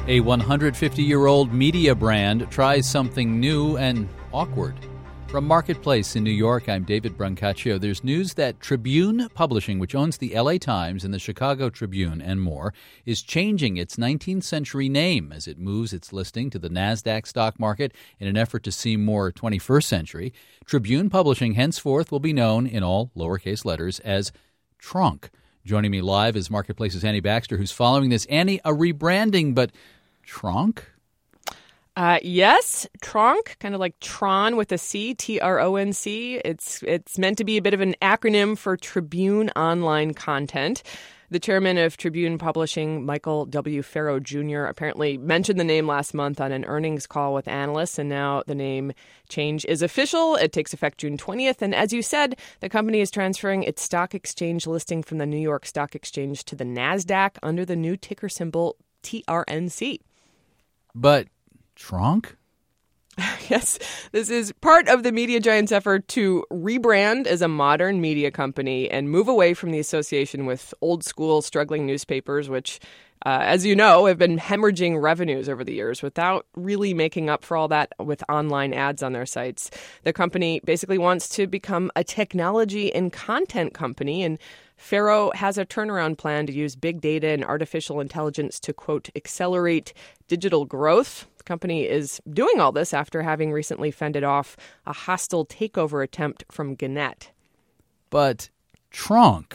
A 150-year-old media brand tries something new and awkward. From Marketplace in New York, I'm David Brancaccio. There's news that Tribune Publishing, which owns the LA Times and the Chicago Tribune and more, is changing its 19th century name as it moves its listing to the NASDAQ stock market in an effort to seem more 21st century. Tribune Publishing henceforth will be known in all lowercase letters as Tronc. Joining me live is Marketplace's Annie Baxter, who's following this. Annie, a rebranding, but Tronc? Yes, Tronc, kind of like Tron with a C, Tronc. It's meant to be a bit of an acronym for Tribune Online Content. The chairman of Tribune Publishing, Michael W. Farrow Jr., apparently mentioned the name last month on an earnings call with analysts, and now the name change is official. It takes effect June 20th, and as you said, the company is transferring its stock exchange listing from the New York Stock Exchange to the NASDAQ under the new ticker symbol TRNC. But Tronc? Yes, this is part of the media giant's effort to rebrand as a modern media company and move away from the association with old-school, struggling newspapers, which, as you know, have been hemorrhaging revenues over the years without really making up for all that with online ads on their sites. The company basically wants to become a technology and content company, and Farrow has a turnaround plan to use big data and artificial intelligence to, quote, accelerate digital growth. The company is doing all this after having recently fended off a hostile takeover attempt from Gannett. But Tronc?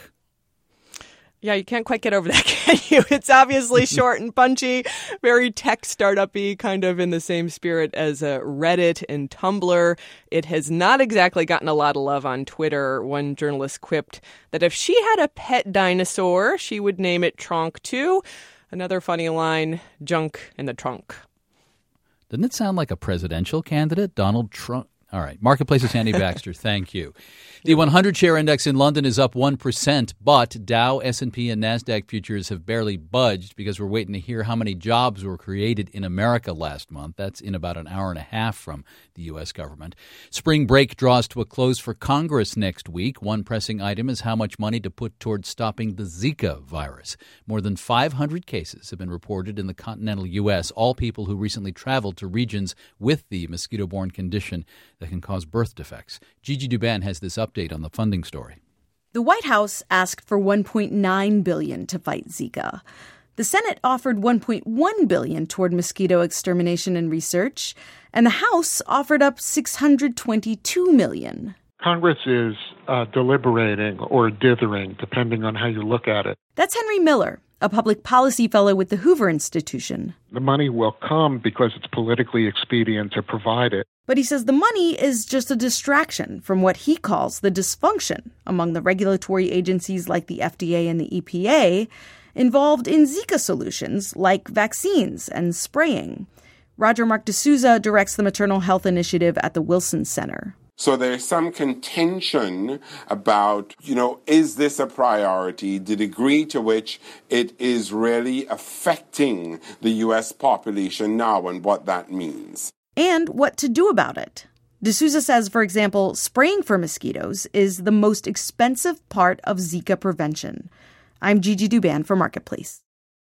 Yeah, you can't quite get over that, can you? It's obviously short and punchy, very tech startup-y, kind of in the same spirit as Reddit and Tumblr. It has not exactly gotten a lot of love on Twitter. One journalist quipped that if she had a pet dinosaur, she would name it Tronc too. Another funny line, junk in the trunk. Doesn't it sound like a presidential candidate, Donald Trump? All right. Marketplace's Annie Baxter, thank you. The 100-share index in London is up 1%, but Dow, S&P, and NASDAQ futures have barely budged because we're waiting to hear how many jobs were created in America last month. That's in about an hour and a half from the U.S. government. Spring break draws to a close for Congress next week. One pressing item is how much money to put towards stopping the Zika virus. More than 500 cases have been reported in the continental U.S., all people who recently traveled to regions with the mosquito-borne condition that can cause birth defects. Gigi Douban has this update on the funding story. The White House asked for $1.9 billion to fight Zika. The Senate offered $1.1 billion toward mosquito extermination and research, and the House offered up $622 million. Congress is deliberating or dithering, depending on how you look at it. That's Henry Miller, a public policy fellow with the Hoover Institution. The money will come because it's politically expedient to provide it. But he says the money is just a distraction from what he calls the dysfunction among the regulatory agencies like the FDA and the EPA involved in Zika solutions like vaccines and spraying. Roger Mark D'Souza directs the Maternal Health Initiative at the Wilson Center. So there's some contention about, is this a priority, the degree to which it is really affecting the U.S. population now and what that means. And what to do about it. D'Souza says, for example, spraying for mosquitoes is the most expensive part of Zika prevention. I'm Gigi Douban for Marketplace.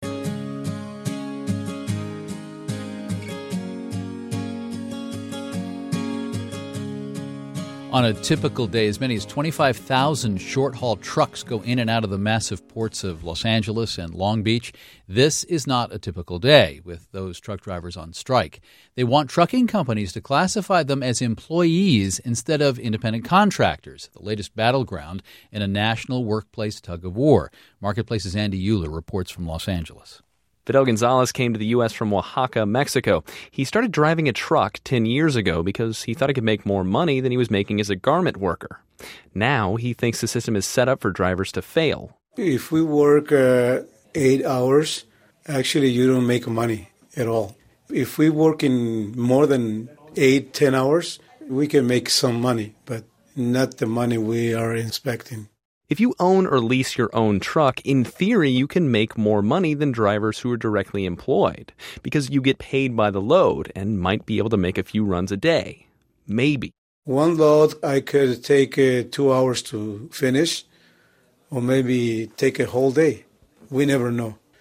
On a typical day, as many as 25,000 short-haul trucks go in and out of the massive ports of Los Angeles and Long Beach. This is not a typical day with those truck drivers on strike. They want trucking companies to classify them as employees instead of independent contractors, the latest battleground in a national workplace tug-of-war. Marketplace's Andy Euler reports from Los Angeles. Fidel Gonzalez came to the U.S. from Oaxaca, Mexico. He started driving a truck 10 years ago because he thought he could make more money than he was making as a garment worker. Now he thinks the system is set up for drivers to fail. If we work 8 hours, actually you don't make money at all. If we work in more than 8-10 hours, we can make some money, but not the money we are expecting. If you own or lease your own truck, in theory, you can make more money than drivers who are directly employed because you get paid by the load and might be able to make a few runs a day. Maybe. One load I could take 2 hours to finish or maybe take a whole day. We never know.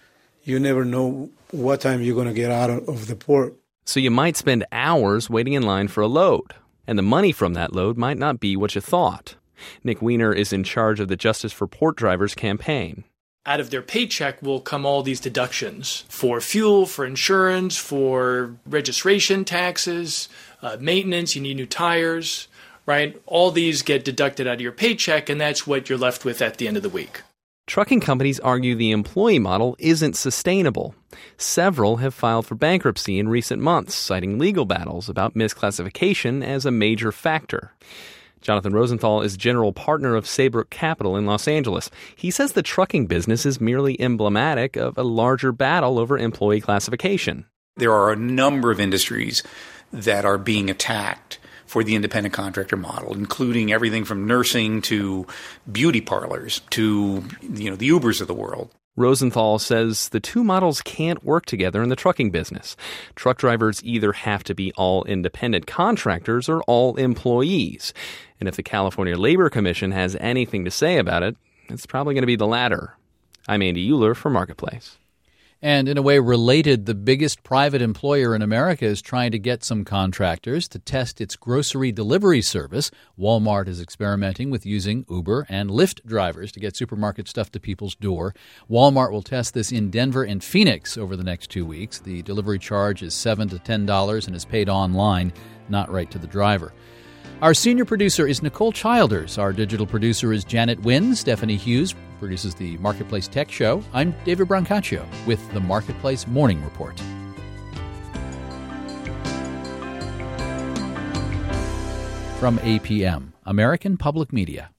You never know what time you're going to get out of the port. So you might spend hours waiting in line for a load, and the money from that load might not be what you thought. Nick Weiner is in charge of the Justice for Port Drivers campaign. Out of their paycheck will come all these deductions for fuel, for insurance, for registration taxes, maintenance, you need new tires, right? All these get deducted out of your paycheck, and that's what you're left with at the end of the week. Trucking companies argue the employee model isn't sustainable. Several have filed for bankruptcy in recent months, citing legal battles about misclassification as a major factor. Jonathan Rosenthal is general partner of Saybrook Capital in Los Angeles. He says the trucking business is merely emblematic of a larger battle over employee classification. There are a number of industries that are being attacked for the independent contractor model, including everything from nursing to beauty parlors to, the Ubers of the world. Rosenthal says the two models can't work together in the trucking business. Truck drivers either have to be all independent contractors or all employees. And if the California Labor Commission has anything to say about it, it's probably going to be the latter. I'm Andy Euler for Marketplace. And in a way related, the biggest private employer in America is trying to get some contractors to test its grocery delivery service. Walmart is experimenting with using Uber and Lyft drivers to get supermarket stuff to people's door. Walmart will test this in Denver and Phoenix over the next 2 weeks. The delivery charge is $7 to $10 and is paid online, not right to the driver. Our senior producer is Nicole Childers. Our digital producer is Janet Wynn. Stephanie Hughes produces the Marketplace Tech Show. I'm David Brancaccio with the Marketplace Morning Report. From APM, American Public Media.